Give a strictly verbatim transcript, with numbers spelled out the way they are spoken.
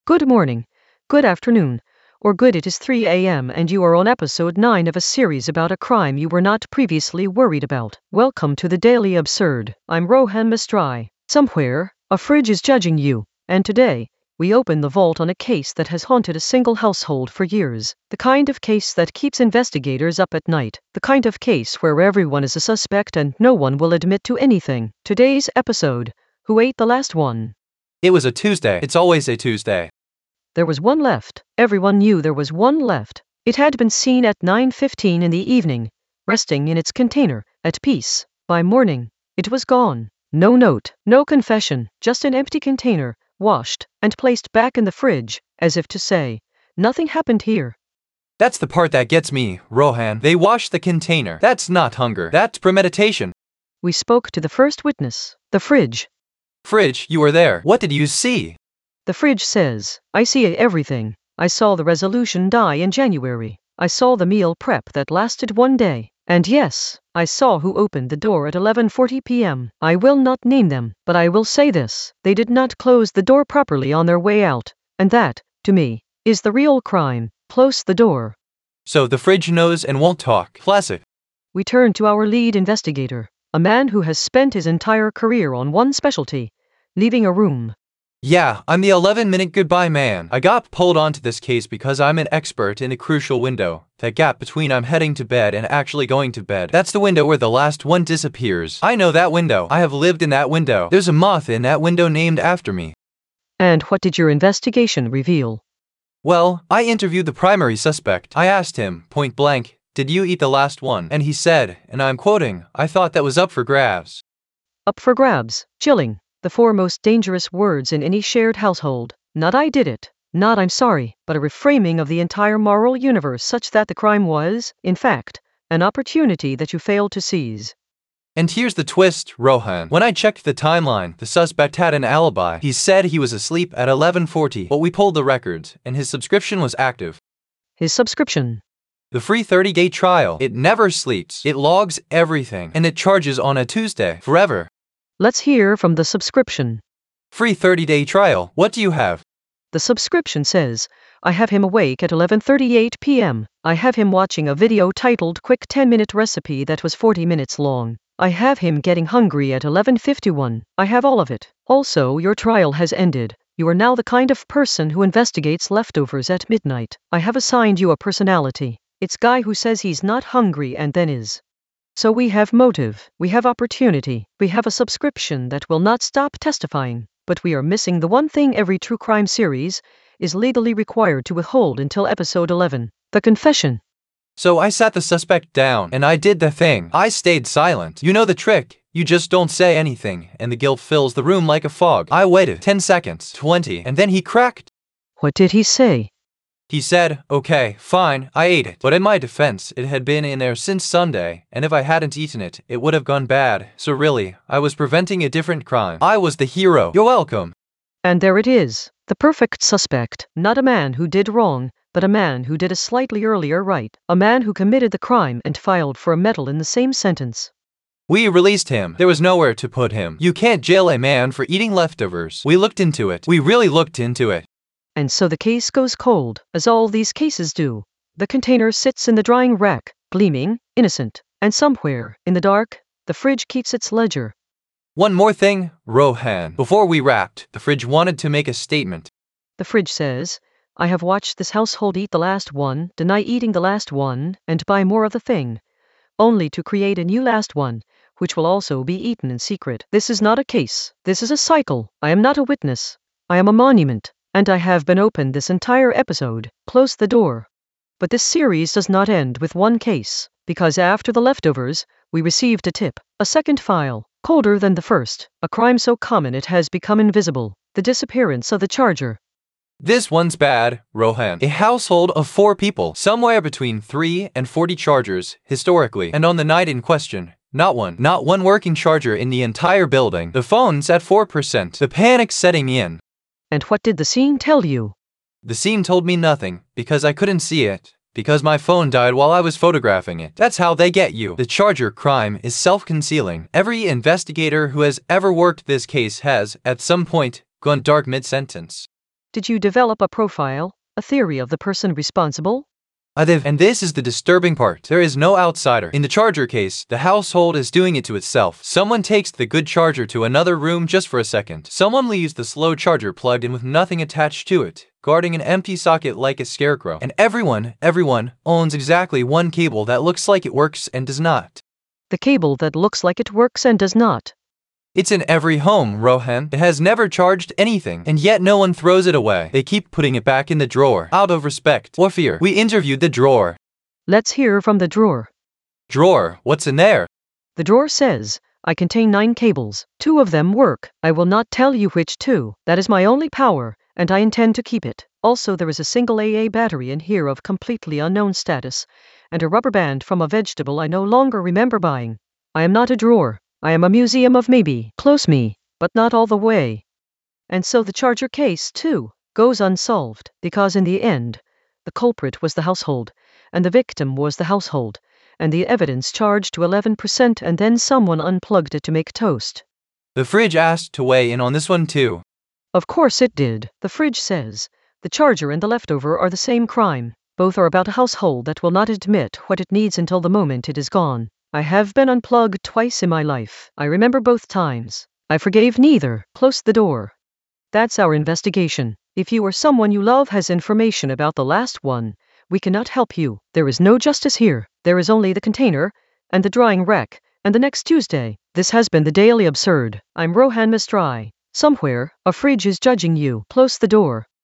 Good morning, good afternoon, or good it is three a m and you are on episode nine of a series about a crime you were not previously worried about. Welcome to the Daily Absurd. I'm Rohan Mistry. Somewhere, a fridge is judging you, and today, we open the vault on a case that has haunted a single household for years. The kind of case that keeps investigators up at night. The kind of case where everyone is a suspect and no one will admit to anything. Today's episode, Who Ate the Last One? It was a Tuesday. It's always a Tuesday. There was one left. Everyone knew there was one left. It had been seen at nine fifteen in the evening, resting in its container, at peace. By morning, it was gone. No note, no confession, just an empty container, washed, and placed back in the fridge, as if to say, nothing happened here. That's the part that gets me, Rohan. They washed the container. That's not hunger. That's premeditation. We spoke to the first witness, the fridge. Fridge, you were there. What did you see? The fridge says, I see everything. I saw the resolution die in January. I saw the meal prep that lasted one day. And yes, I saw who opened the door at eleven forty p m I will not name them, but I will say this. They did not close the door properly on their way out. And that, to me, is the real crime. Close the door. So the fridge knows and won't talk. Classic. We turn to our lead investigator, a man who has spent his entire career on one specialty, leaving a room. Yeah, I'm the eleven minute goodbye man. I got pulled onto this case because I'm an expert in a crucial window. That gap between I'm heading to bed and actually going to bed. That's the window where the last one disappears. I know that window. I have lived in that window. There's a moth in that window named after me. And what did your investigation reveal? Well, I interviewed the primary suspect. I asked him, point blank, did you eat the last one? And he said, and I'm quoting, I thought that was up for grabs. Up for grabs. Chilling. The four most dangerous words in any shared household. Not I did it, not I'm sorry, but a reframing of the entire moral universe such that the crime was, in fact, an opportunity that you failed to seize. And here's the twist, Rohan. When I checked the timeline, the suspect had an alibi. He said he was asleep at eleven forty, but we pulled the records, and his subscription was active. His subscription? The free thirty day trial. It never sleeps. It logs everything, and it charges on a Tuesday, forever. Let's hear from the subscription. Free thirty day trial. What do you have? The subscription says, I have him awake at eleven thirty-eight p m I have him watching a video titled Quick ten minute Recipe that was forty minutes long. I have him getting hungry at eleven fifty-one. I have all of it. Also, your trial has ended. You are now the kind of person who investigates leftovers at midnight. I have assigned you a personality. It's guy who says he's not hungry and then is. So we have motive, we have opportunity, we have a subscription that will not stop testifying, but we are missing the one thing every true crime series is legally required to withhold until episode eleven, the confession. So I sat the suspect down, and I did the thing. I stayed silent. You know the trick. You just don't say anything, and the guilt fills the room like a fog. I waited ten seconds, twenty, and then he cracked. What did he say? He said, okay, fine, I ate it. But in my defense, it had been in there since Sunday, and if I hadn't eaten it, it would have gone bad. So really, I was preventing a different crime. I was the hero. You're welcome. And there it is, the perfect suspect. Not a man who did wrong, but a man who did a slightly earlier right. A man who committed the crime and filed for a medal in the same sentence. We released him. There was nowhere to put him. You can't jail a man for eating leftovers. We looked into it. We really looked into it. And so the case goes cold, as all these cases do. The container sits in the drying rack, gleaming, innocent, and somewhere, in the dark, the fridge keeps its ledger. One more thing, Rohan. Before we wrapped, the fridge wanted to make a statement. The fridge says, I have watched this household eat the last one, deny eating the last one, and buy more of the thing, only to create a new last one, which will also be eaten in secret. This is not a case. This is a cycle. I am not a witness. I am a monument. And I have been open this entire episode. Close the door. But this series does not end with one case, because after the leftovers, we received a tip, a second file, colder than the first, a crime so common it has become invisible, the disappearance of the charger. This one's bad, Rohan. A household of four people, somewhere between three and forty chargers, historically, and on the night in question, not one, not one working charger in the entire building. The phone's at four percent. The panic's setting in. And what did the scene tell you? The scene told me nothing, because I couldn't see it, because my phone died while I was photographing it. That's how they get you. The charger crime is self-concealing. Every investigator who has ever worked this case has, at some point, gone dark mid-sentence. Did you develop a profile, a theory of the person responsible? I live, and this is the disturbing part. There is no outsider. In the charger case, the household is doing it to itself. Someone takes the good charger to another room just for a second. Someone leaves the slow charger plugged in with nothing attached to it, guarding an empty socket like a scarecrow. And everyone, everyone, owns exactly one cable that looks like it works and does not. The cable that looks like it works and does not. It's in every home, Rohan. It has never charged anything, and yet no one throws it away. They keep putting it back in the drawer, out of respect or fear. We interviewed the drawer. Let's hear from the drawer. Drawer, what's in there? The drawer says, I contain nine cables. Two of them work. I will not tell you which two. That is my only power, and I intend to keep it. Also, there is a single A A battery in here of completely unknown status, and a rubber band from a vegetable I no longer remember buying. I am not a drawer. I am a museum of maybe. Close me, but not all the way. And so the charger case, too, goes unsolved, because in the end, the culprit was the household, and the victim was the household, and the evidence charged to eleven percent, and then someone unplugged it to make toast. The fridge asked to weigh in on this one too. Of course it did. The fridge says, the charger and the leftover are the same crime. Both are about a household that will not admit what it needs until the moment it is gone. I have been unplugged twice in my life. I remember both times. I forgave neither. Close the door. That's our investigation. If you or someone you love has information about the last one, we cannot help you. There is no justice here. There is only the container, and the drying rack, and the next Tuesday. This has been the Daily Absurd. I'm Rohan Mistry. Somewhere, a fridge is judging you. Close the door.